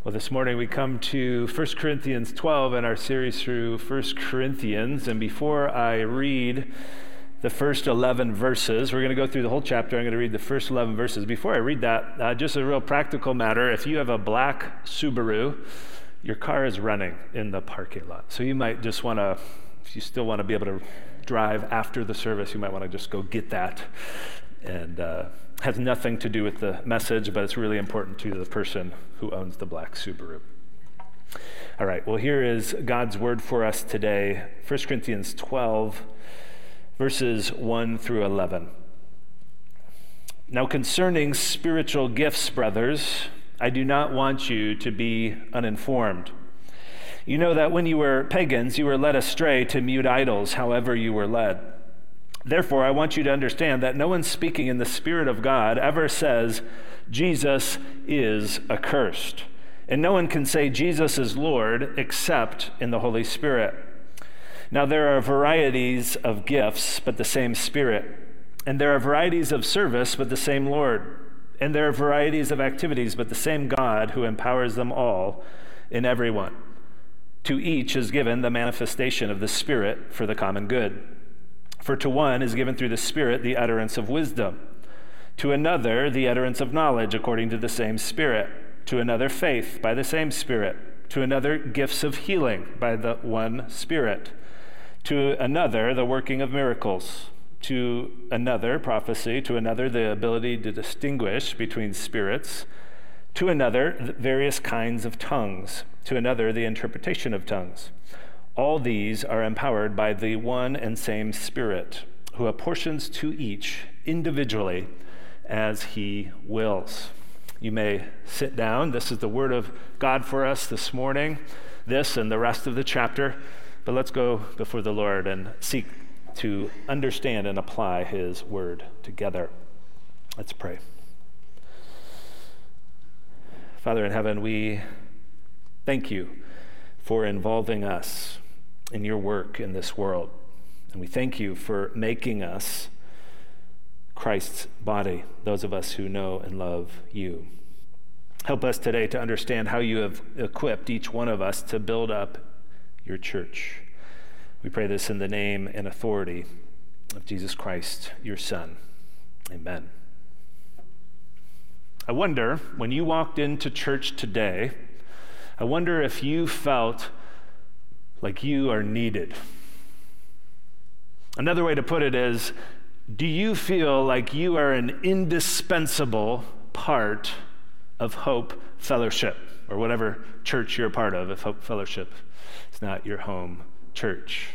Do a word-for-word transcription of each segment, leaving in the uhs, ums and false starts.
Well, this morning we come to First Corinthians twelve in our series through First Corinthians. And before I read the first eleven verses, we're going to go through the whole chapter. I'm going to read the first eleven verses. Before I read that, uh, just a real practical matter. If you have a black Subaru, your car is running in the parking lot. So you might just want to, if you still want to be able to drive after the service, you might want to just go get that. And uh, has nothing to do with the message, but it's really important to the person who owns the black Subaru. All right, well, here is God's word for us today, First Corinthians twelve, verses one through eleven. Now concerning spiritual gifts, brothers, I do not want you to be uninformed. You know that when you were pagans, you were led astray to mute idols, however you were led. Therefore, I want you to understand that no one speaking in the Spirit of God ever says, Jesus is accursed. And no one can say Jesus is Lord except in the Holy Spirit. Now there are varieties of gifts, but the same Spirit. And there are varieties of service, but the same Lord. And there are varieties of activities, but the same God who empowers them all in everyone. To each is given the manifestation of the Spirit for the common good. For to one is given through the Spirit the utterance of wisdom, to another the utterance of knowledge according to the same Spirit, to another faith by the same Spirit, to another gifts of healing by the one Spirit, to another the working of miracles, to another prophecy, to another the ability to distinguish between spirits, to another various kinds of tongues, to another the interpretation of tongues. All these are empowered by the one and same Spirit, who apportions to each individually as he wills. You may sit down. This is the word of God for us this morning, this and the rest of the chapter. But let's go before the Lord and seek to understand and apply his word together. Let's pray. Father in heaven, we thank you for involving us in your work in this world. And we thank you for making us Christ's body, those of us who know and love you. Help us today to understand how you have equipped each one of us to build up your church. We pray this in the name and authority of Jesus Christ, your Son. Amen. I wonder, when you walked into church today, I wonder if you felt like you are needed. Another way to put it is, do you feel like you are an indispensable part of Hope Fellowship, or whatever church you're a part of, if Hope Fellowship is not your home church?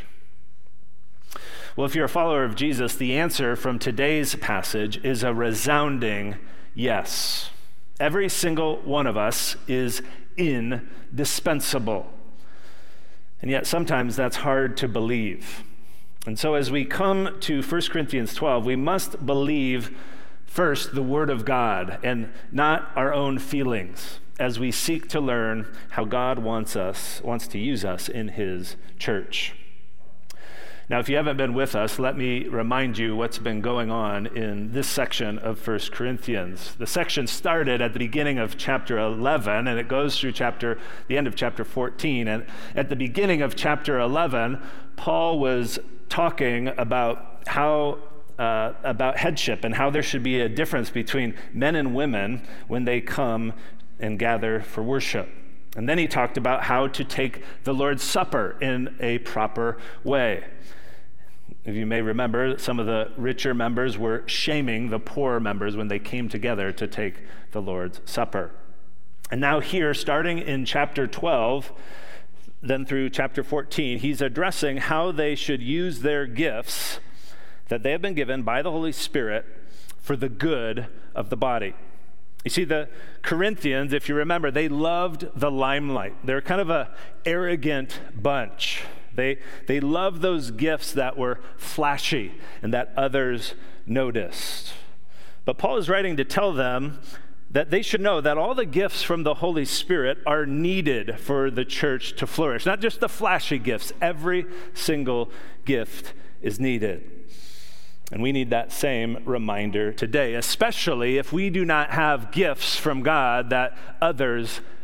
Well, if you're a follower of Jesus, the answer from today's passage is a resounding yes. Every single one of us is indispensable. And yet sometimes that's hard to believe. And so as we come to First Corinthians twelve, we must believe first the Word of God and not our own feelings as we seek to learn how God wants us, wants to use us in his church. Now, if you haven't been with us, let me remind you what's been going on in this section of First Corinthians. The section started at the beginning of chapter eleven, and it goes through chapter the end of chapter fourteen. And at the beginning of chapter eleven, Paul was talking about how uh, about headship and how there should be a difference between men and women when they come and gather for worship. And then he talked about how to take the Lord's Supper in a proper way. If you may remember, some of the richer members were shaming the poorer members when they came together to take the Lord's Supper. And now here, starting in chapter twelve, then through chapter fourteen, he's addressing how they should use their gifts that they have been given by the Holy Spirit for the good of the body. You see, the Corinthians, if you remember, they loved the limelight. They're kind of a arrogant bunch. They, they loved those gifts that were flashy and that others noticed. But Paul is writing to tell them that they should know that all the gifts from the Holy Spirit are needed for the church to flourish. Not just the flashy gifts. Every single gift is needed. And we need that same reminder today, especially if we do not have gifts from God that others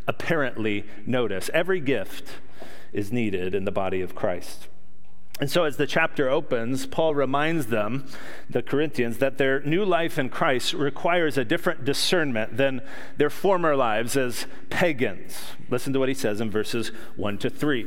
apparently notice. Every gift is needed in the body of Christ. And so as the chapter opens, Paul reminds them, the Corinthians, that their new life in Christ requires a different discernment than their former lives as pagans. Listen to what he says in verses one to three.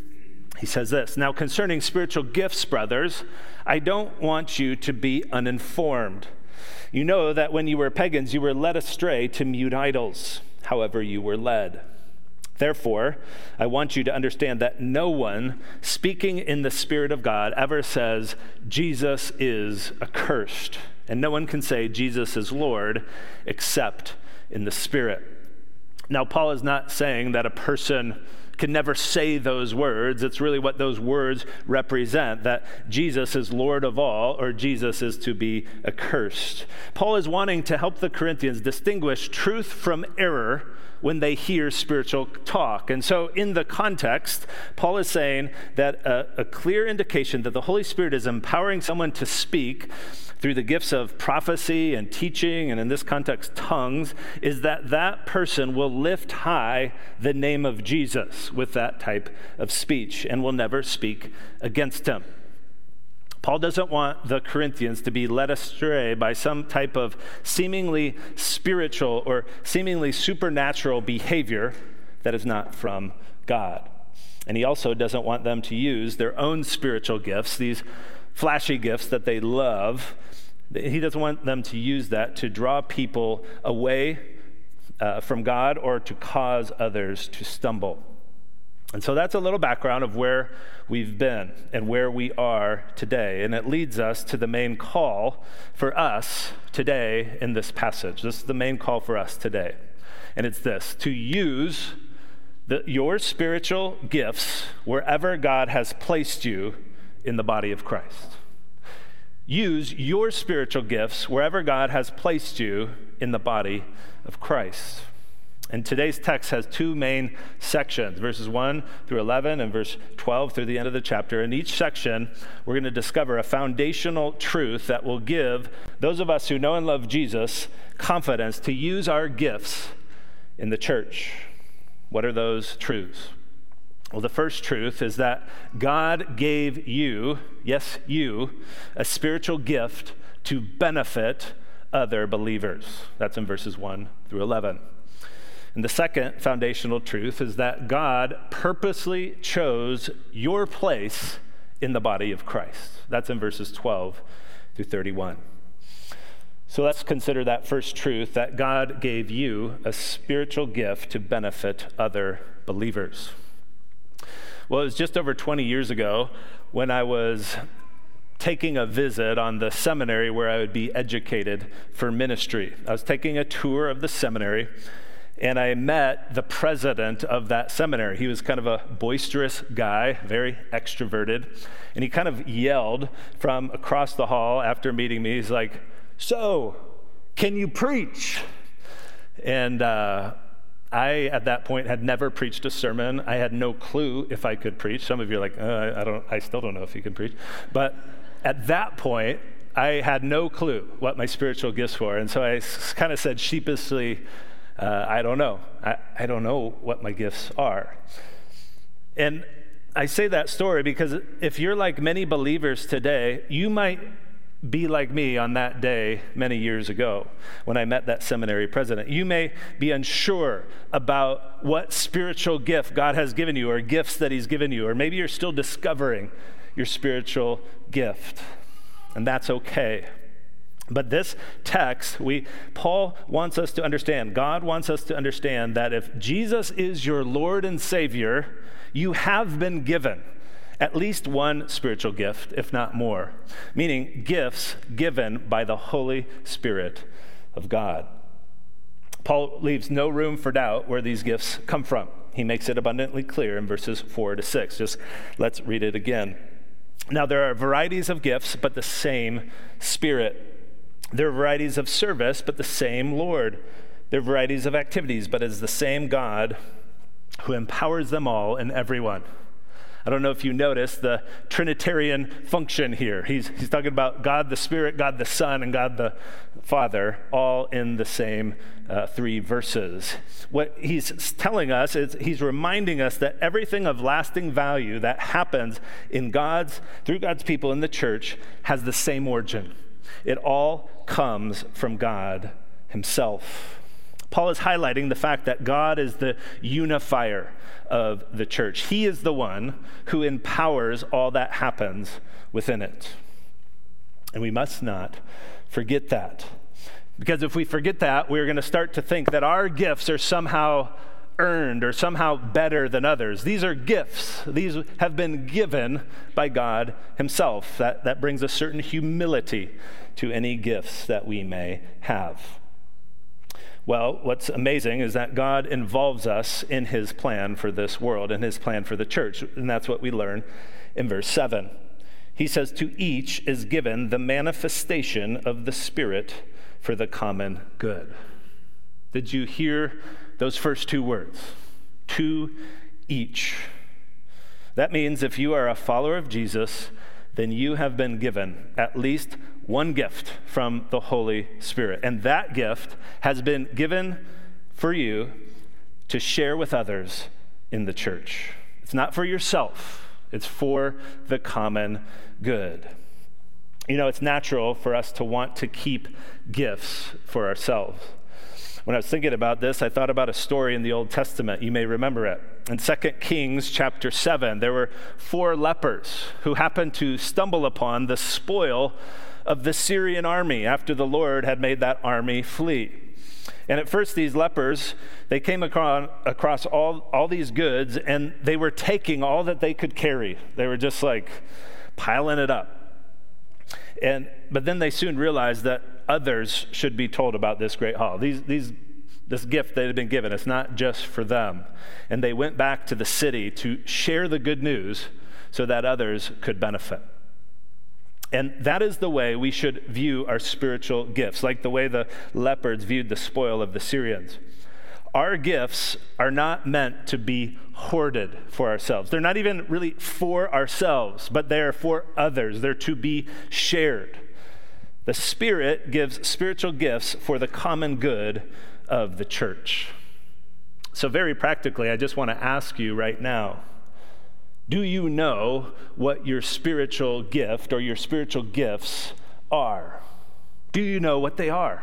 He says this, "Now concerning spiritual gifts, brothers, I don't want you to be uninformed. You know that when you were pagans, you were led astray to mute idols, however you were led. Therefore, I want you to understand that no one speaking in the Spirit of God ever says, 'Jesus is accursed,' and no one can say, 'Jesus is Lord,' except in the Spirit." Now, Paul is not saying that a person can never say those words. It's really what those words represent, that Jesus is Lord of all, or Jesus is to be accursed. Paul is wanting to help the Corinthians distinguish truth from error when they hear spiritual talk. And so in the context, Paul is saying that a, a clear indication that the Holy Spirit is empowering someone to speak through the gifts of prophecy and teaching, and in this context, tongues, is that that person will lift high the name of Jesus with that type of speech and will never speak against him. Paul doesn't want the Corinthians to be led astray by some type of seemingly spiritual or seemingly supernatural behavior that is not from God. And he also doesn't want them to use their own spiritual gifts, these flashy gifts that they love. He doesn't want them to use that to draw people away uh, from God or to cause others to stumble. And so that's a little background of where we've been and where we are today. And it leads us to the main call for us today in this passage. This is the main call for us today. And it's this: to use the, your spiritual gifts wherever God has placed you in the body of Christ. Use your spiritual gifts wherever God has placed you in the body of Christ. And today's text has two main sections, verses one through eleven and verse twelve through the end of the chapter. In each section, we're going to discover a foundational truth that will give those of us who know and love Jesus confidence to use our gifts in the church. What are those truths? Well, the first truth is that God gave you, yes, you, a spiritual gift to benefit other believers. That's in verses one through eleven. And the second foundational truth is that God purposely chose your place in the body of Christ. That's in verses twelve through thirty-one. So let's consider that first truth, that God gave you a spiritual gift to benefit other believers. Well, it was just over twenty years ago when I was taking a visit on the seminary where I would be educated for ministry. I was taking a tour of the seminary, and I met the president of that seminary. He was kind of a boisterous guy, very extroverted, and he kind of yelled from across the hall after meeting me. He's like, "So, can you preach?" And uh, I, at that point, had never preached a sermon. I had no clue if I could preach. Some of you are like, uh, I don't. I still don't know if you can preach. But at that point, I had no clue what my spiritual gifts were. And so I kind of said sheepishly, Uh, I don't know. I, I don't know what my gifts are. And I say that story because if you're like many believers today, you might be like me on that day many years ago when I met that seminary president. You may be unsure about what spiritual gift God has given you or gifts that he's given you, or maybe you're still discovering your spiritual gift, and that's okay. But this text, we Paul wants us to understand, God wants us to understand that if Jesus is your Lord and Savior, you have been given at least one spiritual gift, if not more, meaning gifts given by the Holy Spirit of God. Paul leaves no room for doubt where these gifts come from. He makes it abundantly clear in verses four to six. Just let's read it again. Now there are varieties of gifts, but the same Spirit. There are varieties of service, but the same Lord. There are varieties of activities, but it is the same God who empowers them all and everyone. I don't know if you noticed the Trinitarian function here. He's, he's talking about God the Spirit, God the Son, and God the Father, all in the same uh, three verses. What he's telling us is he's reminding us that everything of lasting value that happens in God's, through God's people in the church has the same origin. It all comes from God himself. Paul is highlighting the fact that God is the unifier of the church. He is the one who empowers all that happens within it. And we must not forget that. Because if we forget that, we're going to start to think that our gifts are somehow earned or somehow better than others. These are gifts. These have been given by God himself. That, that brings a certain humility to any gifts that we may have. Well, what's amazing is that God involves us in his plan for this world and his plan for the church. And that's what we learn in verse seven. He says, to each is given the manifestation of the Spirit for the common good. Did you hear those first two words? To each. That means if you are a follower of Jesus, then you have been given at least one gift from the Holy Spirit. And that gift has been given for you to share with others in the church. It's not for yourself. It's for the common good. You know, it's natural for us to want to keep gifts for ourselves. When I was thinking about this, I thought about a story in the Old Testament. You may remember it. In Second Kings chapter seven, there were four lepers who happened to stumble upon the spoil of the Syrian army after the Lord had made that army flee. And at first, these lepers, they came across, across all, all these goods, and they were taking all that they could carry. They were just like piling it up. And but then they soon realized that others should be told about this great haul. These, these, this gift that had been given, it's not just for them. And they went back to the city to share the good news so that others could benefit. And that is the way we should view our spiritual gifts, like the way the lepers viewed the spoil of the Syrians. Our gifts are not meant to be hoarded for ourselves. They're not even really for ourselves, but they're for others. They're to be shared. The Spirit gives spiritual gifts for the common good of the church. So very practically, I just want to ask you right now, do you know what your spiritual gift or your spiritual gifts are? Do you know what they are?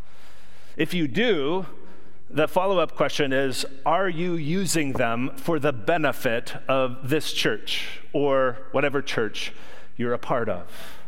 If you do, the follow-up question is, are you using them for the benefit of this church or whatever church you're a part of?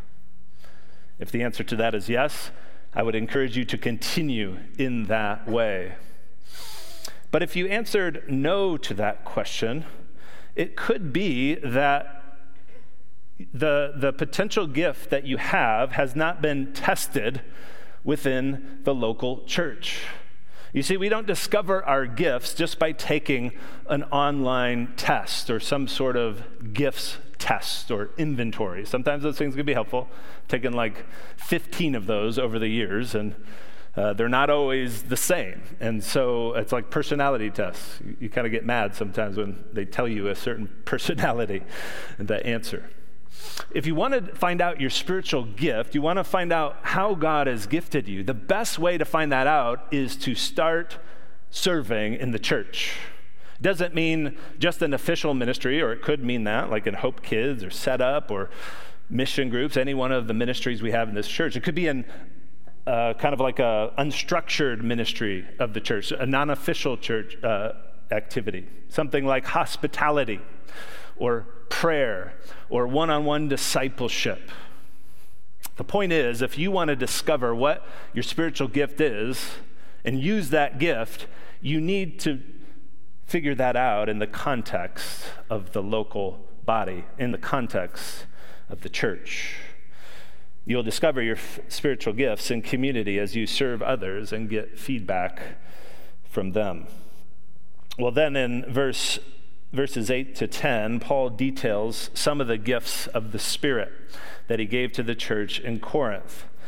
If the answer to that is yes, I would encourage you to continue in that way. But if you answered no to that question, it could be that the, the potential gift that you have has not been tested within the local church. You see, we don't discover our gifts just by taking an online test or some sort of gifts test or inventory. Sometimes those things can be helpful. I've taken like fifteen of those over the years, and uh, they're not always the same. And so it's like personality tests. You, you kind of get mad sometimes when they tell you a certain personality and the answer. If you want to find out your spiritual gift, you want to find out how God has gifted you, the best way to find that out is to start serving in the church. It doesn't mean just an official ministry, or it could mean that, like in Hope Kids or Set Up or mission groups, any one of the ministries we have in this church. It could be in uh, kind of like a unstructured ministry of the church, a non-official church uh, activity, something like hospitality or prayer or one-on-one discipleship. The point is, if you want to discover what your spiritual gift is and use that gift, you need to figure that out in the context of the local body, in the context of the church. You'll discover your f- spiritual gifts in community as you serve others and get feedback from them. Well, then in verse verses eight to ten, Paul details some of the gifts of the Spirit that he gave to the church in Corinth.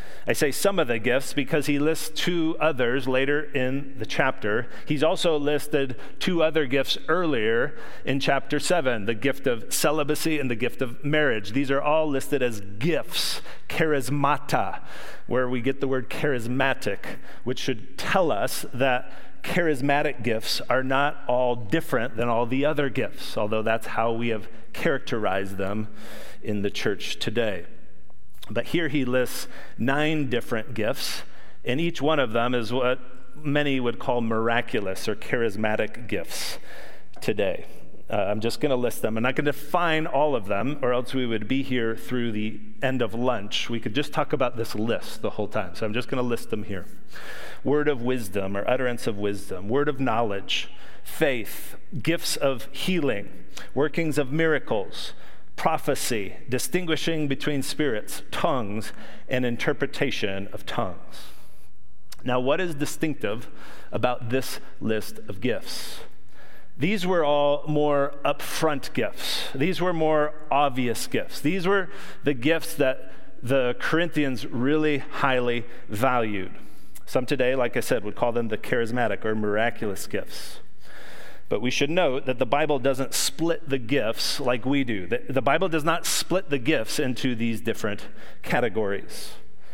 I say some of the gifts because he lists two others later in the chapter. He's also listed two other gifts earlier in chapter seven, the gift of celibacy and the gift of marriage. These are all listed as gifts, charismata, where we get the word charismatic, which should tell us that charismatic gifts are not all different than all the other gifts, although that's how we have characterized them in the church today. But here he lists nine different gifts, and each one of them is what many would call miraculous or charismatic gifts today. Uh, I'm just going to list them. I'm not going to define all of them, or else we would be here through the end of lunch. We could just talk about this list the whole time. So I'm just going to list them here. Word of wisdom or utterance of wisdom, word of knowledge, faith, gifts of healing, workings of miracles, prophecy, distinguishing between spirits, tongues, and interpretation of tongues. Now, what is distinctive about this list of gifts? These were all more upfront gifts. These were more obvious gifts. These were the gifts that the Corinthians really highly valued. Some today, like I said, would call them the charismatic or miraculous gifts. But we should note that the Bible doesn't split the gifts like we do. The, the Bible does not split the gifts into these different categories.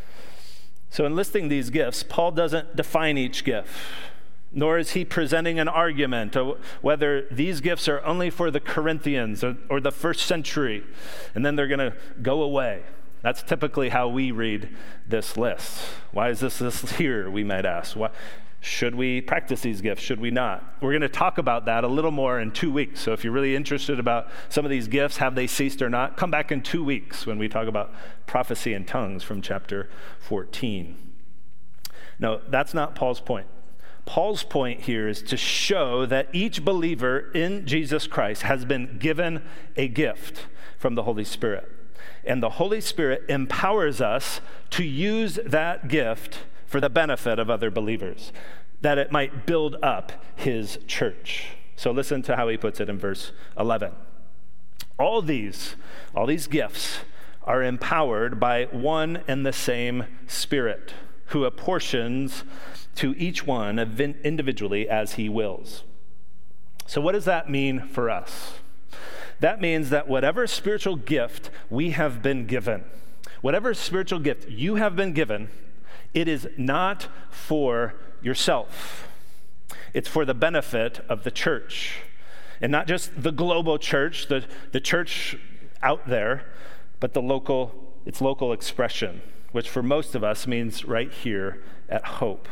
So in listing these gifts, Paul doesn't define each gift, nor is he presenting an argument of whether these gifts are only for the Corinthians or, or the first century, and then they're going to go away. That's typically how we read this list. Why is this list here, we might ask? Why, should we practice these gifts? Should we not? We're going to talk about that a little more in two weeks. So if you're really interested about some of these gifts, have they ceased or not, come back in two weeks when we talk about prophecy and tongues from chapter fourteen. No, that's not Paul's point. Paul's point here is to show that each believer in Jesus Christ has been given a gift from the Holy Spirit. And the Holy Spirit empowers us to use that gift for the benefit of other believers, that it might build up his church. So listen to how he puts it in verse eleven. All these, all these gifts are empowered by one and the same Spirit, who apportions to each one individually as he wills. So what does that mean for us? That means that whatever spiritual gift we have been given, whatever spiritual gift you have been given, it is not for yourself. It's for the benefit of the church. And not just the global church, the, the church out there, but the local, its local expression, which for most of us means right here at Hope.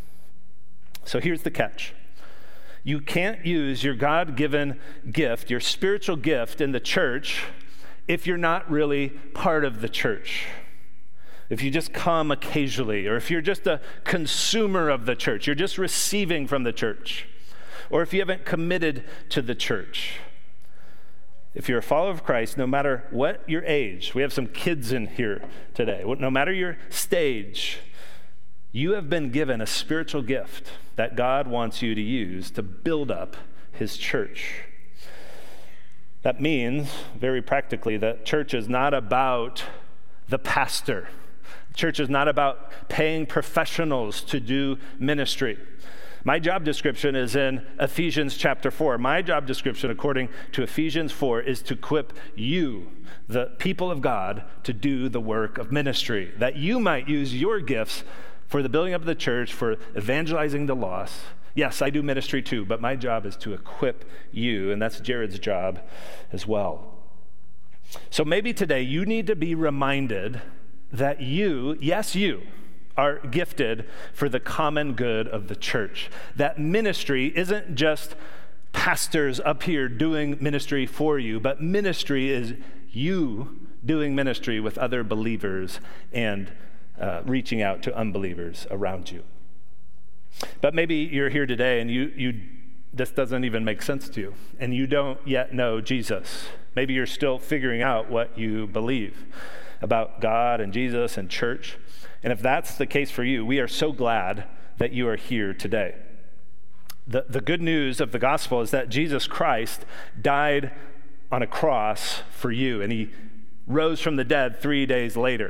So here's the catch. You can't use your God-given gift, your spiritual gift in the church, if you're not really part of the church. If you just come occasionally, or if you're just a consumer of the church, you're just receiving from the church, or if you haven't committed to the church. If you're a follower of Christ, no matter what your age, we have some kids in here today, no matter your stage, you have been given a spiritual gift that God wants you to use to build up his church. That means, very practically, that church is not about the pastor. Church is not about paying professionals to do ministry. My job description is in Ephesians chapter four. My job description, according to Ephesians four, is to equip you, the people of God, to do the work of ministry, that you might use your gifts for the building up of the church, for evangelizing the lost. Yes, I do ministry too, but my job is to equip you, and that's Jared's job as well. So maybe today you need to be reminded that you, yes, you, are gifted for the common good of the church. That ministry isn't just pastors up here doing ministry for you, but ministry is you doing ministry with other believers and uh, reaching out to unbelievers around you. But maybe you're here today and you you this doesn't even make sense to you, and you don't yet know Jesus. Maybe you're still figuring out what you believe about God and Jesus and church. And if that's the case for you, we are so glad that you are here today. The, the good news of the gospel is that Jesus Christ died on a cross for you, and he rose from the dead three days later.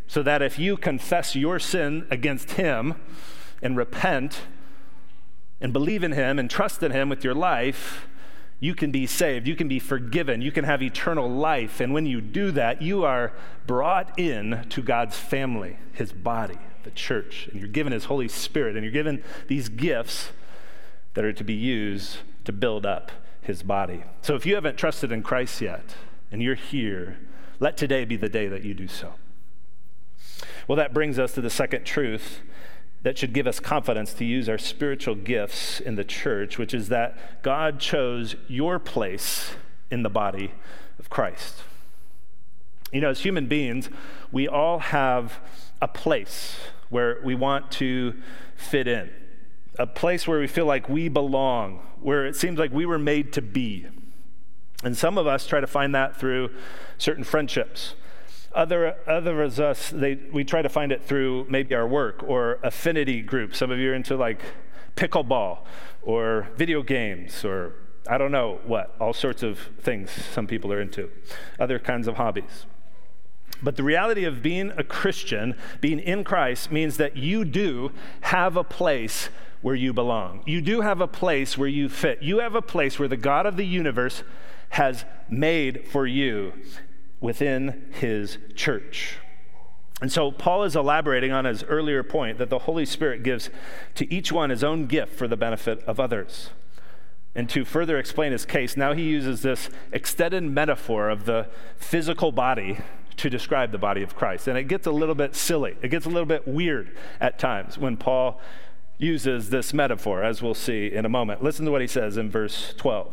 so that if you confess your sin against him and repent and believe in him and trust in him with your life, you can be saved, you can be forgiven, you can have eternal life. And when you do that, you are brought in to God's family, his body, the church, and you're given his Holy Spirit, and you're given these gifts that are to be used to build up his body. So if you haven't trusted in Christ yet, and you're here, let today be the day that you do so. Well, that brings us to the second truth that should give us confidence to use our spiritual gifts in the church, which is that God chose your place in the body of Christ. You know, as human beings, we all have a place where we want to fit in, a place where we feel like we belong, where it seems like we were made to be. And some of us try to find that through certain friendships. Other, other of us, they, we try to find it through maybe our work or affinity groups. Some of you are into like pickleball or video games or I don't know what, all sorts of things some people are into, other kinds of hobbies. But the reality of being a Christian, being in Christ, means that you do have a place where you belong. You do have a place where you fit. You have a place where the God of the universe has made for you within his church. And so Paul is elaborating on his earlier point that the Holy Spirit gives to each one his own gift for the benefit of others. And to further explain his case, now he uses this extended metaphor of the physical body to describe the body of Christ. And it gets a little bit silly. It gets a little bit weird at times when Paul uses this metaphor, as we'll see in a moment. Listen to what he says in verse twelve.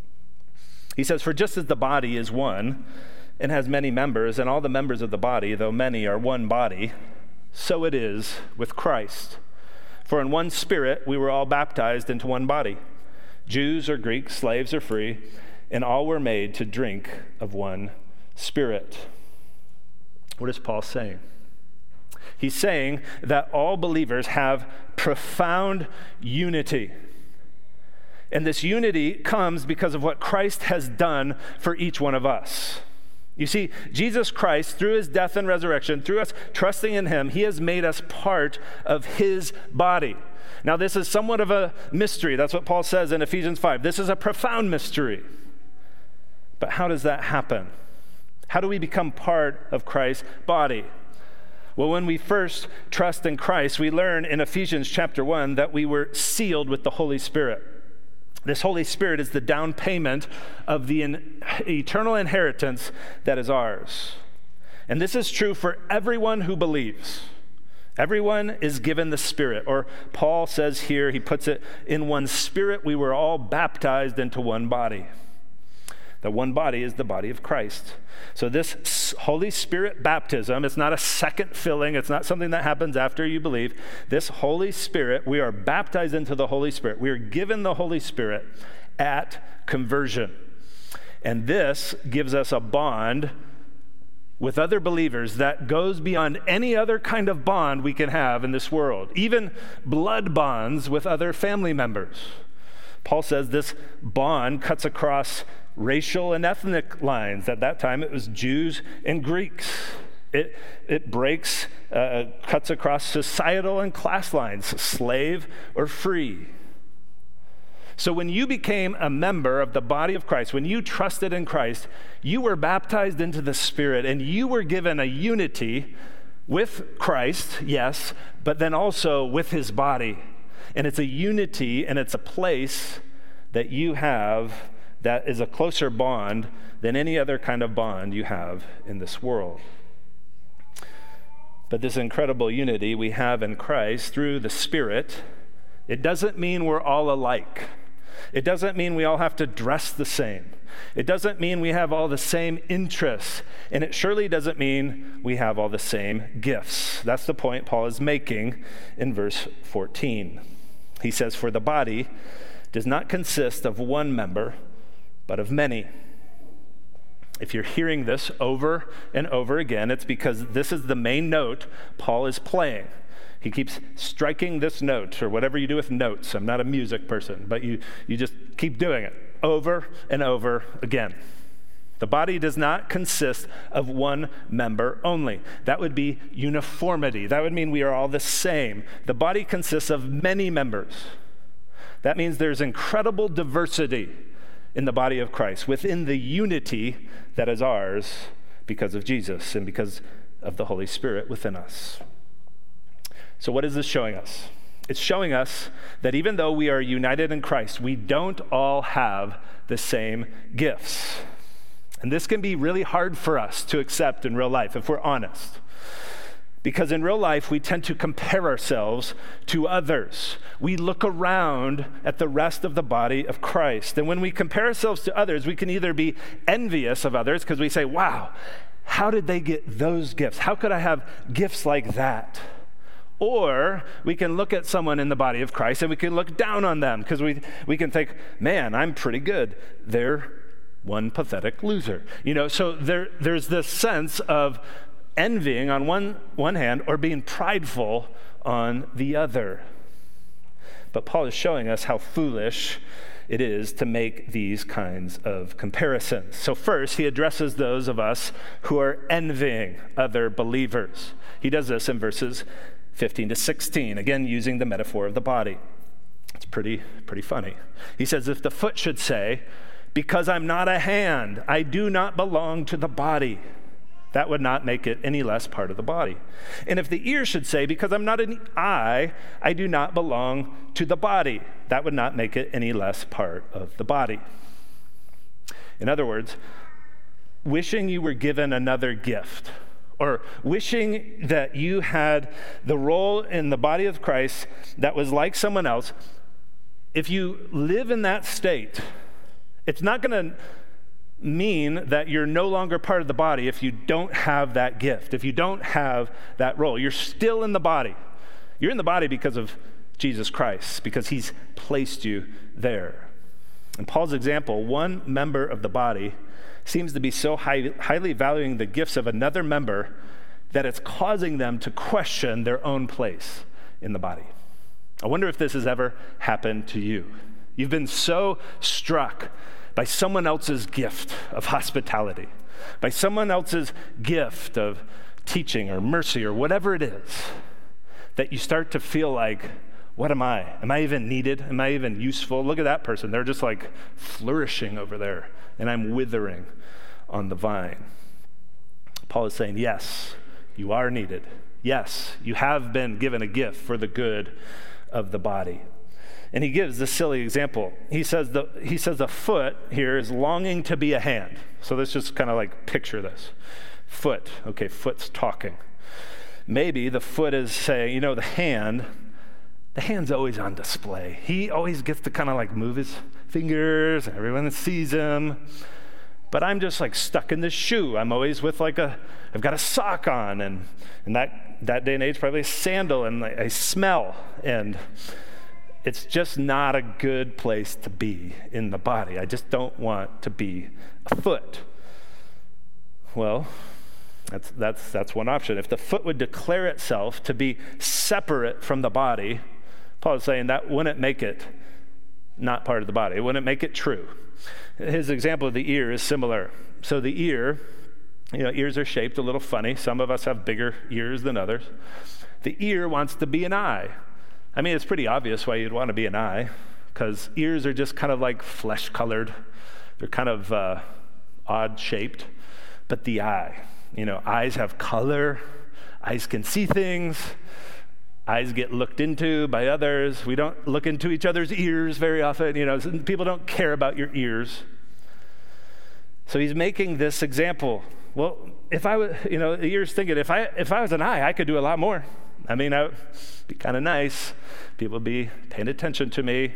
He says, "For just as the body is one and has many members, and all the members of the body, though many, are one body, so it is with Christ. For in one Spirit we were all baptized into one body, Jews or Greeks, slaves or free, and all were made to drink of one Spirit." What is Paul saying? He's saying that all believers have profound unity. And this unity comes because of what Christ has done for each one of us. You see, Jesus Christ, through his death and resurrection, through us trusting in him, he has made us part of his body. Now, this is somewhat of a mystery. That's what Paul says in Ephesians five. This is a profound mystery. But how does that happen? How do we become part of Christ's body? Well, when we first trust in Christ, we learn in Ephesians chapter one that we were sealed with the Holy Spirit. This Holy Spirit is the down payment of the in, eternal inheritance that is ours. And this is true for everyone who believes. Everyone is given the Spirit. Or Paul says here, he puts it, in one Spirit we were all baptized into one body. The one body is the body of Christ. So this Holy Spirit baptism, it's not a second filling. It's not something that happens after you believe. This Holy Spirit, we are baptized into the Holy Spirit. We are given the Holy Spirit at conversion. And this gives us a bond with other believers that goes beyond any other kind of bond we can have in this world, even blood bonds with other family members. Paul says this bond cuts across racial and ethnic lines. At that time, it was Jews and Greeks. It, it breaks, uh, cuts across societal and class lines, slave or free. So when you became a member of the body of Christ, when you trusted in Christ, you were baptized into the Spirit, and you were given a unity with Christ, yes, but then also with his body. And it's a unity and it's a place that you have that is a closer bond than any other kind of bond you have in this world. But this incredible unity we have in Christ through the Spirit, it doesn't mean we're all alike. It doesn't mean we all have to dress the same. It doesn't mean we have all the same interests. And it surely doesn't mean we have all the same gifts. That's the point Paul is making in verse fourteen. He says, "For the body does not consist of one member, but of many." If you're hearing this over and over again, it's because this is the main note Paul is playing. He keeps striking this note, or whatever you do with notes. I'm not a music person, but you, you just keep doing it over and over again. The body does not consist of one member only. That would be uniformity. That would mean we are all the same. The body consists of many members. That means there's incredible diversity in the body of Christ within the unity that is ours because of Jesus and because of the Holy Spirit within us. So what is this showing us? It's showing us that even though we are united in Christ, we don't all have the same gifts. And this can be really hard for us to accept in real life, if we're honest. Because in real life, we tend to compare ourselves to others. We look around at the rest of the body of Christ. And when we compare ourselves to others, we can either be envious of others because we say, wow, how did they get those gifts? How could I have gifts like that? Or we can look at someone in the body of Christ and we can look down on them because we, we can think, man, I'm pretty good. They're one pathetic loser. You know, so there there's this sense of envying on one, one hand or being prideful on the other. But Paul is showing us how foolish it is to make these kinds of comparisons. So first, he addresses those of us who are envying other believers. He does this in verses fifteen to sixteen, again using the metaphor of the body. It's pretty, pretty funny. He says, if the foot should say, because I'm not a hand, I do not belong to the body, that would not make it any less part of the body. And if the ear should say, because I'm not an eye, I do not belong to the body, that would not make it any less part of the body. In other words, wishing you were given another gift, or wishing that you had the role in the body of Christ that was like someone else, if you live in that state, it's not going to mean that you're no longer part of the body if you don't have that gift, if you don't have that role. You're still in the body. You're in the body because of Jesus Christ, because he's placed you there. In Paul's example, one member of the body seems to be so high, highly valuing the gifts of another member that it's causing them to question their own place in the body. I wonder if this has ever happened to you. You've been so struck by someone else's gift of hospitality, by someone else's gift of teaching or mercy or whatever it is, that you start to feel like, what am I? Am I even needed? Am I even useful? Look at that person. They're just like flourishing over there, and I'm withering on the vine. Paul is saying, yes, you are needed. Yes, you have been given a gift for the good of the body. And he gives this silly example. He says the he says the foot here is longing to be a hand. So let's just kind of like picture this. Foot, okay, foot's talking. Maybe the foot is saying, you know, the hand, the hand's always on display. He always gets to kind of like move his fingers, and everyone sees him. But I'm just like stuck in this shoe. I'm always with like a, I've got a sock on, and and that that day and age probably a sandal, and I smell, and it's just not a good place to be in the body. I just don't want to be a foot. Well, that's that's that's one option. If the foot would declare itself to be separate from the body, Paul is saying that wouldn't make it not part of the body. It wouldn't make it true. His example of the ear is similar. So the ear, you know, ears are shaped a little funny. Some of us have bigger ears than others. The ear wants to be an eye. I mean, it's pretty obvious why you'd want to be an eye, because ears are just kind of like flesh-colored. They're kind of uh, odd-shaped. But the eye, you know, eyes have color. Eyes can see things. Eyes get looked into by others. We don't look into each other's ears very often. You know, people don't care about your ears. So he's making this example. Well, if I was, you know, the ear's thinking, if I if I was an eye, I could do a lot more. I mean, I would be kind of nice. People would be paying attention to me.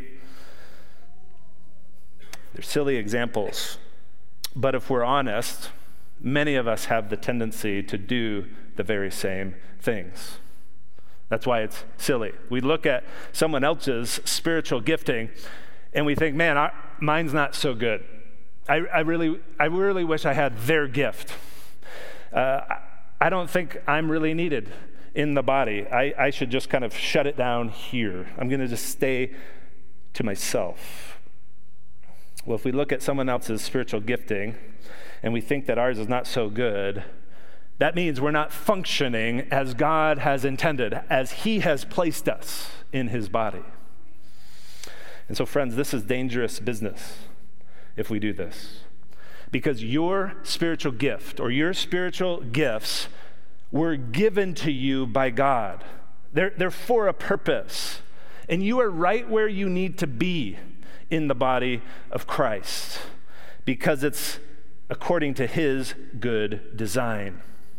They're silly examples. But if we're honest, many of us have the tendency to do the very same things. That's why it's silly. We look at someone else's spiritual gifting and we think, man, our, mine's not so good. I, I really I really wish I had their gift. Uh, I don't think I'm really needed in the body. I, I should just kind of shut it down here. I'm going to just stay to myself. Well, if we look at someone else's spiritual gifting and we think that ours is not so good, that means we're not functioning as God has intended, as he has placed us in his body. And so, friends, this is dangerous business if we do this. Because your spiritual gift or your spiritual gifts were given to you by God. They're, they're for a purpose. And you are right where you need to be in the body of Christ because it's according to his good design.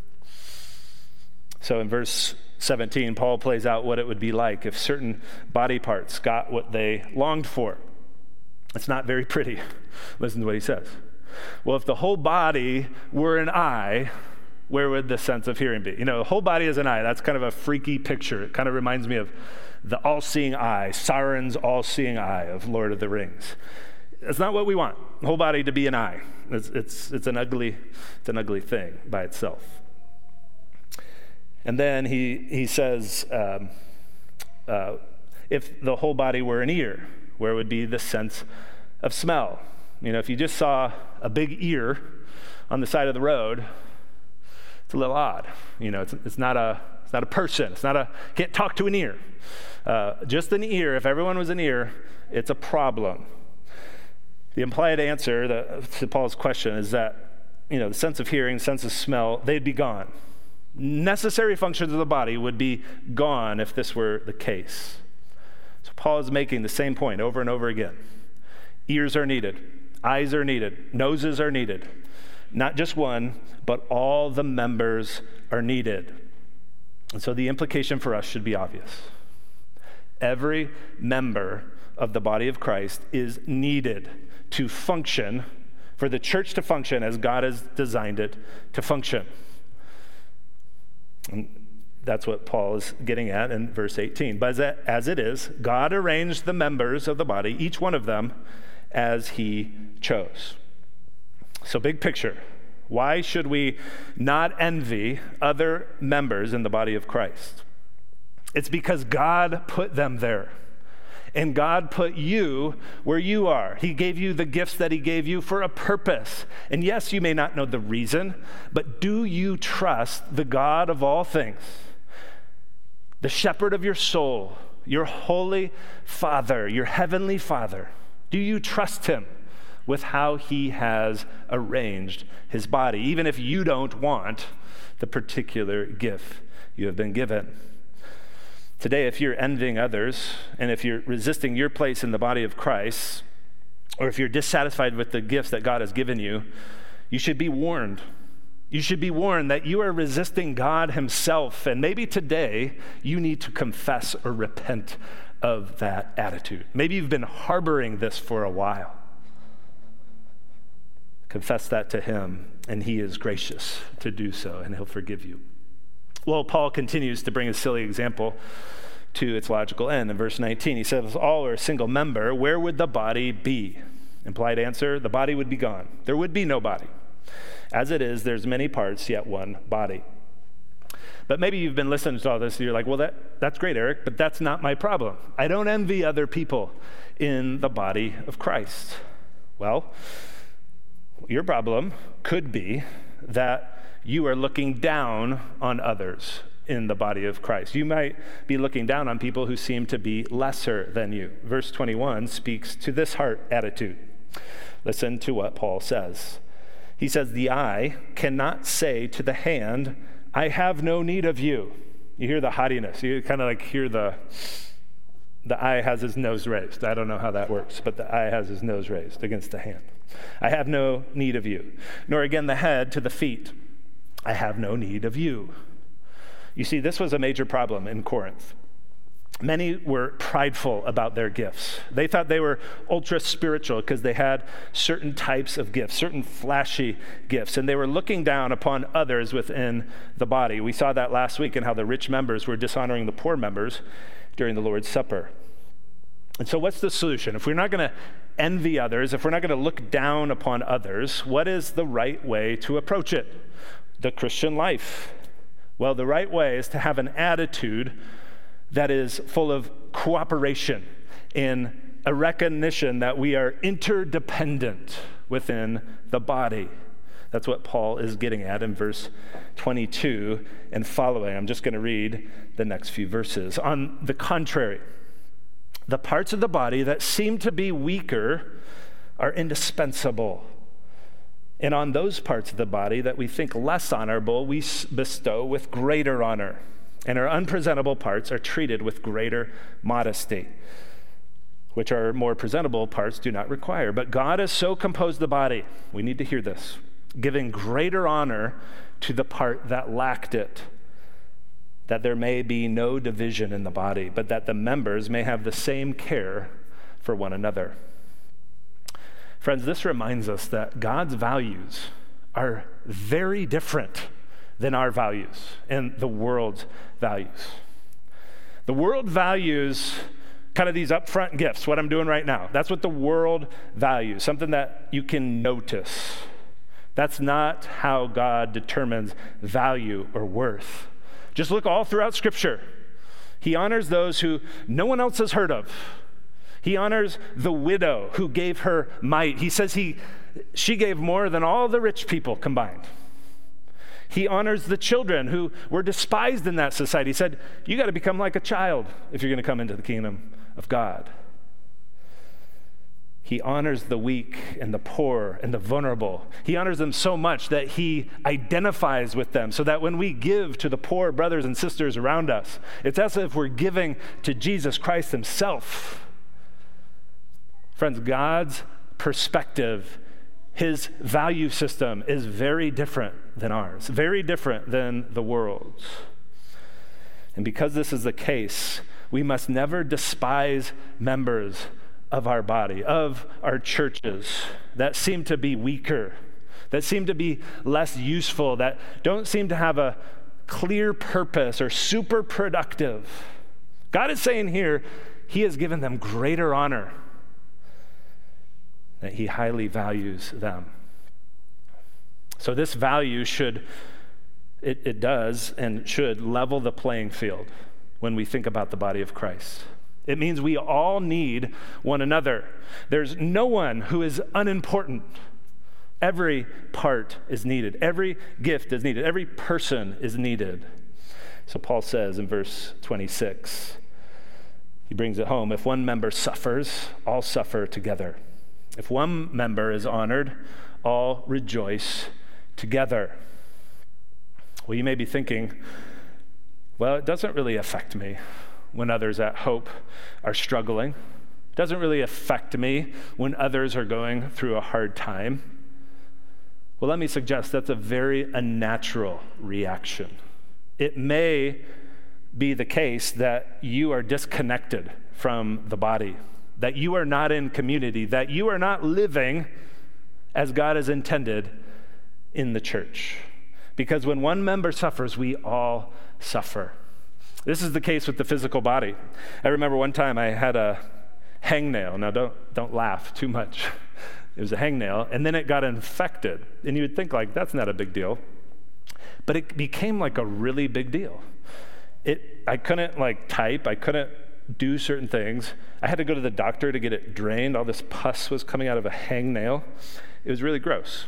So in verse seventeen, Paul plays out what it would be like if certain body parts got what they longed for. It's not very pretty. Listen to what he says. Well, if the whole body were an eye, where would the sense of hearing be? You know, the whole body is an eye. That's kind of a freaky picture. It kind of reminds me of the all-seeing eye, Sauron's all-seeing eye of Lord of the Rings. That's not what we want. The whole body to be an eye. It's it's it's an ugly it's an ugly thing by itself. And then he he says, um, uh, if the whole body were an ear, where would be the sense of smell? You know, if you just saw a big ear on the side of the road, it's a little odd. You know, it's it's not a it's not a person. It's not a can't talk to an ear. Uh, just an ear. If everyone was an ear, it's a problem. The implied answer that, to Paul's question is that, you know, the sense of hearing, sense of smell, they'd be gone. Necessary functions of the body would be gone if this were the case. So Paul is making the same point over and over again. Ears are needed. Eyes are needed. Noses are needed. Not just one, but all the members are needed. And so the implication for us should be obvious. Every member of the body of Christ is needed to function, for the church to function as God has designed it to function. And that's what Paul is getting at in verse eighteen. But as it is, God arranged the members of the body, each one of them, as he chose. So big picture. Why should we not envy other members in the body of Christ? It's because God put them there. And God put you where you are. He gave you the gifts that he gave you for a purpose. And yes, you may not know the reason, but do you trust the God of all things, the shepherd of your soul, your holy Father, your heavenly Father? Do you trust him with how he has arranged his body, even if you don't want the particular gift you have been given? Today, if you're envying others, and if you're resisting your place in the body of Christ, or if you're dissatisfied with the gifts that God has given you, you should be warned. You should be warned that you are resisting God himself, and maybe today you need to confess or repent of that attitude. Maybe you've been harboring this for a while. Confess that to him, and he is gracious to do so, and he'll forgive you. Well, Paul continues to bring a silly example to its logical end. In verse nineteen, he says, if all are a single member, where would the body be? Implied answer, the body would be gone. There would be no body. As it is, there's many parts, yet one body. But maybe you've been listening to all this, and you're like, well, that, that's great, Eric, but that's not my problem. I don't envy other people in the body of Christ. Well, your problem could be that you are looking down on others in the body of Christ. You might be looking down on people who seem to be lesser than you. Verse twenty-one speaks to this heart attitude. Listen to what Paul says. He says, the eye cannot say to the hand, I have no need of you. You hear the haughtiness. You kind of like hear the, the eye has his nose raised. I don't know how that works, but the eye has his nose raised against the hand. I have no need of you. Nor again the head to the feet. I have no need of you. You see, this was a major problem in Corinth. Many were prideful about their gifts. They thought they were ultra spiritual because they had certain types of gifts, certain flashy gifts, and they were looking down upon others within the body. We saw that last week in how the rich members were dishonoring the poor members during the Lord's Supper. And so what's the solution? If we're not going to envy others, if we're not going to look down upon others, what is the right way to approach it? The Christian life. Well, the right way is to have an attitude that is full of cooperation and a recognition that we are interdependent within the body. That's what Paul is getting at in verse twenty-two and following. I'm just going to read the next few verses. On the contrary, the parts of the body that seem to be weaker are indispensable. And on those parts of the body that we think less honorable, we bestow with greater honor. And our unpresentable parts are treated with greater modesty, which our more presentable parts do not require. But God has so composed the body, we need to hear this, giving greater honor to the part that lacked it, that there may be no division in the body, but that the members may have the same care for one another. Friends, this reminds us that God's values are very different than our values and the world's values. The world values kind of these upfront gifts, what I'm doing right now. That's what the world values, something that you can notice. That's not how God determines value or worth. Just look all throughout Scripture. He honors those who no one else has heard of. He honors the widow who gave her mite. He says he, she gave more than all the rich people combined. He honors the children who were despised in that society. He said, you got to become like a child if you're going to come into the kingdom of God. He honors the weak and the poor and the vulnerable. He honors them so much that he identifies with them so that when we give to the poor brothers and sisters around us, it's as if we're giving to Jesus Christ himself. Friends, God's perspective, his value system is very different than ours, very different than the world's. And because this is the case, we must never despise members of our body, of our churches that seem to be weaker, that seem to be less useful, that don't seem to have a clear purpose or super productive. God is saying here, he has given them greater honor, that he highly values them. So this value should, it, it does and should level the playing field when we think about the body of Christ. It means we all need one another. There's no one who is unimportant. Every part is needed. Every gift is needed. Every person is needed. So Paul says in verse twenty-six, he brings it home, if one member suffers, all suffer together. If one member is honored, all rejoice together. Well, you may be thinking, well, it doesn't really affect me when others at Hope are struggling. It doesn't really affect me when others are going through a hard time. Well, let me suggest that's a very unnatural reaction. It may be the case that you are disconnected from the body, that you are not in community, that you are not living as God has intended in the church. Because when one member suffers, we all suffer. This is the case with the physical body. I remember one time I had a hangnail. Now don't don't laugh too much. It was a hangnail, and then it got infected. And you would think like, that's not a big deal. But it became like a really big deal. It I couldn't like type, I couldn't do certain things. I had to go to the doctor to get it drained. All this pus was coming out of a hangnail. It was really gross.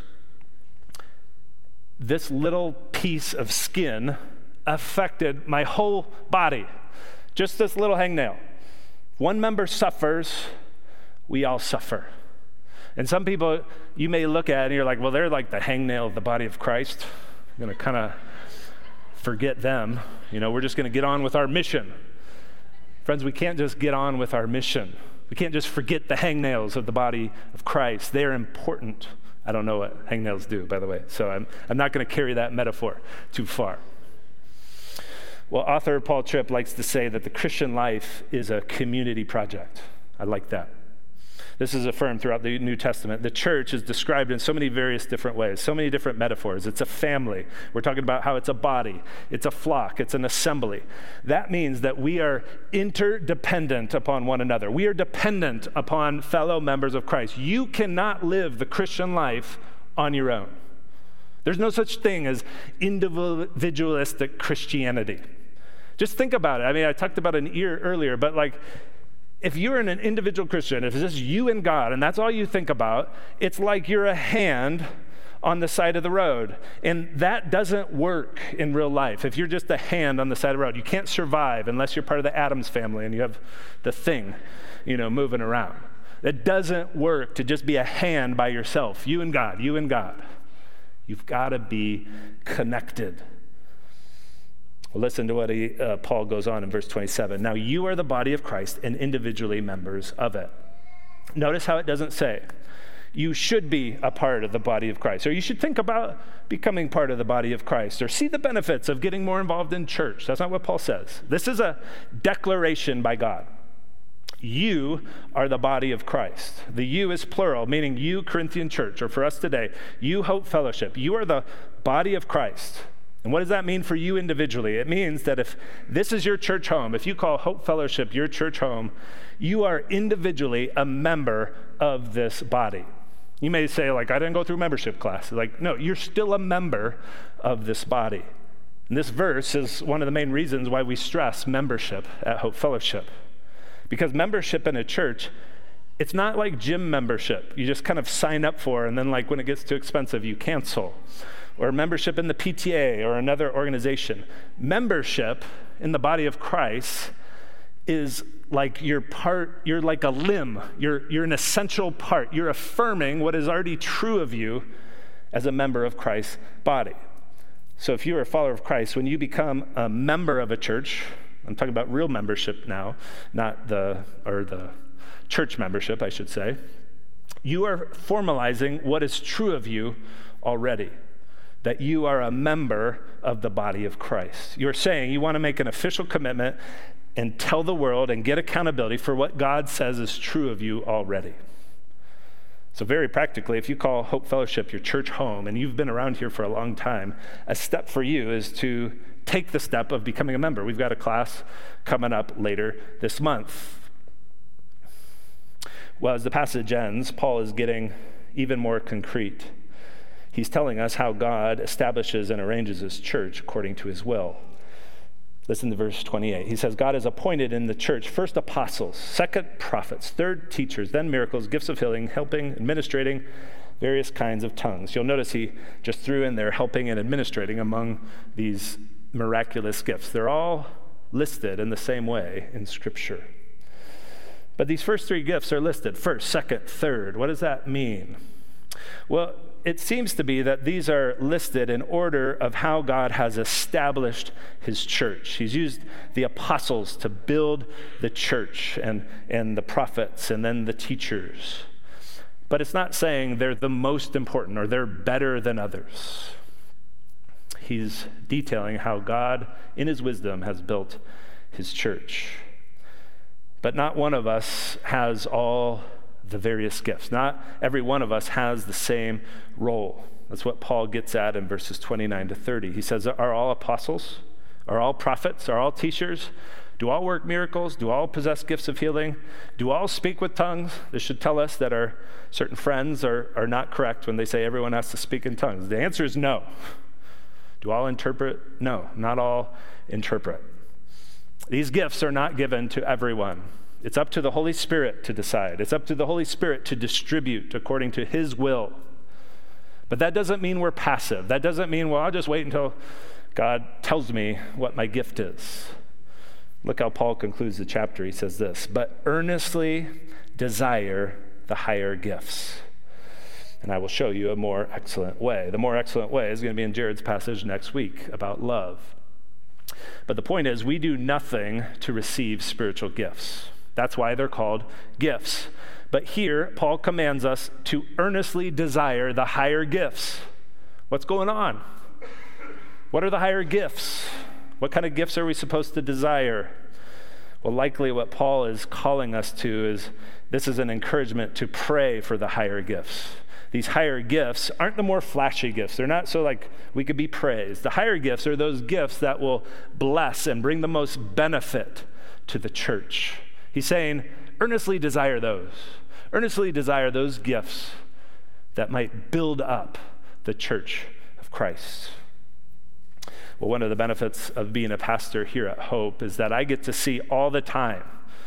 This little piece of skin affected my whole body. Just this little hangnail. One member suffers, we all suffer. And some people you may look at and you're like, well, they're like the hangnail of the body of Christ. I'm going to kind of forget them. You know, we're just going to get on with our mission. Friends, we can't just get on with our mission. We can't just forget the hangnails of the body of Christ. They are important. I don't know what hangnails do, by the way, so I'm, I'm not going to carry that metaphor too far. Well, author Paul Tripp likes to say that the Christian life is a community project. I like that. This is affirmed throughout the New Testament. The church is described in so many various different ways, so many different metaphors. It's a family. We're talking about how it's a body, it's a flock, it's an assembly. That means that we are interdependent upon one another. We are dependent upon fellow members of Christ. You cannot live the Christian life on your own. There's no such thing as individualistic Christianity. Just think about it. I mean, I talked about an ear earlier, but like, if you're an individual Christian, if it's just you and God, and that's all you think about, it's like you're a hand on the side of the road. And that doesn't work in real life. If you're just a hand on the side of the road, you can't survive unless you're part of the Addams family and you have the thing, you know, moving around. It doesn't work to just be a hand by yourself, you and God, you and God. You've got to be connected. Well, listen to what he, uh, Paul goes on in verse twenty-seven. Now you are the body of Christ and individually members of it. Notice how it doesn't say, you should be a part of the body of Christ, or you should think about becoming part of the body of Christ, or see the benefits of getting more involved in church. That's not what Paul says. This is a declaration by God. You are the body of Christ. The you is plural, meaning you, Corinthian church, or for us today, you, Hope Fellowship. You are the body of Christ. And what does that mean for you individually? It means that if this is your church home, if you call Hope Fellowship your church home, you are individually a member of this body. You may say, like, I didn't go through membership class. Like, no, you're still a member of this body. And this verse is one of the main reasons why we stress membership at Hope Fellowship. Because membership in a church, it's not like gym membership. You just kind of sign up for, and then like when it gets too expensive, you cancel. Or membership in the P T A or another organization. Membership in the body of Christ is like you're part, you're like a limb. You're, you're an essential part. You're affirming what is already true of you as a member of Christ's body. So if you're a follower of Christ, when you become a member of a church, I'm talking about real membership now, not the, or the church membership, I should say, you are formalizing what is true of you already, that you are a member of the body of Christ. You're saying you want to make an official commitment and tell the world and get accountability for what God says is true of you already. So very practically, if you call Hope Fellowship your church home and you've been around here for a long time, a step for you is to take the step of becoming a member. We've got a class coming up later this month. Well, as the passage ends, Paul is getting even more concrete. He's telling us how God establishes and arranges his church according to his will. Listen to verse twenty-eight. He says, God has appointed in the church first apostles, second prophets, third teachers, then miracles, gifts of healing, helping, administrating, various kinds of tongues. You'll notice he just threw in there helping and administrating among these miraculous gifts. They're all listed in the same way in Scripture. But these first three gifts are listed first, second, third. What does that mean? Well, it seems to be that these are listed in order of how God has established his church. He's used the apostles to build the church, and, and the prophets, and then the teachers. But it's not saying they're the most important or they're better than others. He's detailing how God, in his wisdom, has built his church. But not one of us has all the various gifts. Not every one of us has the same role. That's what Paul gets at in verses twenty-nine to thirty. He says, are all apostles? Are all prophets? Are all teachers? Do all work miracles? Do all possess gifts of healing? Do all speak with tongues? This should tell us that our certain friends are, are not correct when they say everyone has to speak in tongues. The answer is no. Do all interpret? No, not all interpret. These gifts are not given to everyone. It's up to the Holy Spirit to decide. It's up to the Holy Spirit to distribute according to his will. But that doesn't mean we're passive. That doesn't mean, well, I'll just wait until God tells me what my gift is. Look how Paul concludes the chapter. He says this, but earnestly desire the higher gifts, and I will show you a more excellent way. The more excellent way is going to be in Jared's passage next week about love. But the point is, we do nothing to receive spiritual gifts. That's why they're called gifts. But here, Paul commands us to earnestly desire the higher gifts. What's going on? What are the higher gifts? What kind of gifts are we supposed to desire? Well, likely what Paul is calling us to is, this is an encouragement to pray for the higher gifts. These higher gifts aren't the more flashy gifts. They're not so like we could be praised. The higher gifts are those gifts that will bless and bring the most benefit to the church. He's saying, earnestly desire those. Earnestly desire those gifts that might build up the church of Christ. Well, one of the benefits of being a pastor here at Hope is that I get to see all the time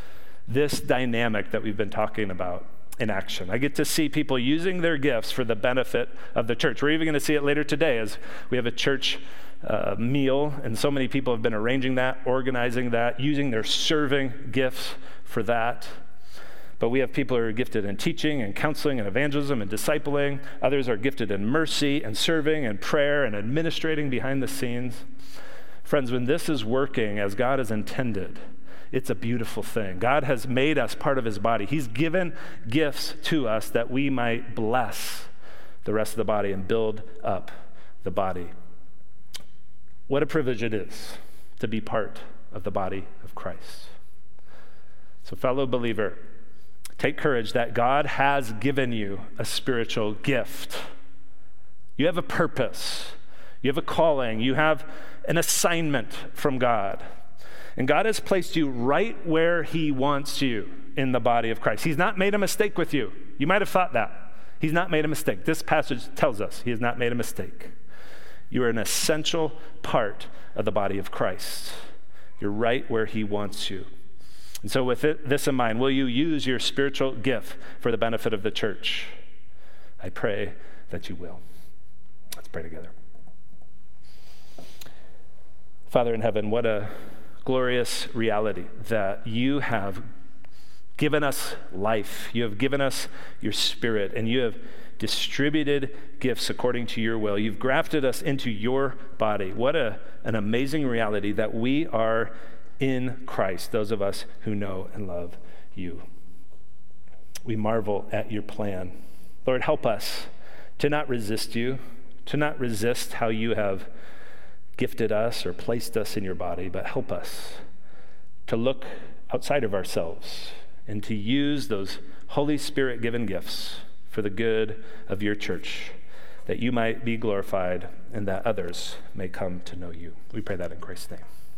this dynamic that we've been talking about in action. I get to see people using their gifts for the benefit of the church. We're even going to see it later today as we have a church uh, meal, and so many people have been arranging that, organizing that, using their serving gifts for that. But we have people who are gifted in teaching and counseling and evangelism and discipling. Others are gifted in mercy and serving and prayer and administrating behind the scenes. Friends, when this is working as God has intended, it's a beautiful thing. God has made us part of his body. He's given gifts to us that we might bless the rest of the body and build up the body. What a privilege it is to be part of the body of Christ. So, fellow believer, take courage that God has given you a spiritual gift. You have a purpose. You have a calling. You have an assignment from God. And God has placed you right where he wants you in the body of Christ. He's not made a mistake with you. You might have thought that. He's not made a mistake. This passage tells us he has not made a mistake. You are an essential part of the body of Christ. You're right where he wants you. And so with it, this in mind, will you use your spiritual gift for the benefit of the church? I pray that you will. Let's pray together. Father in heaven, what a glorious reality that you have given us life. You have given us your spirit, and you have distributed gifts according to your will. You've grafted us into your body. What a, an amazing reality that we are in Christ, those of us who know and love you. We marvel at your plan. Lord, help us to not resist you, to not resist how you have gifted us or placed us in your body, but help us to look outside of ourselves and to use those Holy Spirit-given gifts for the good of your church, that you might be glorified and that others may come to know you. We pray that in Christ's name.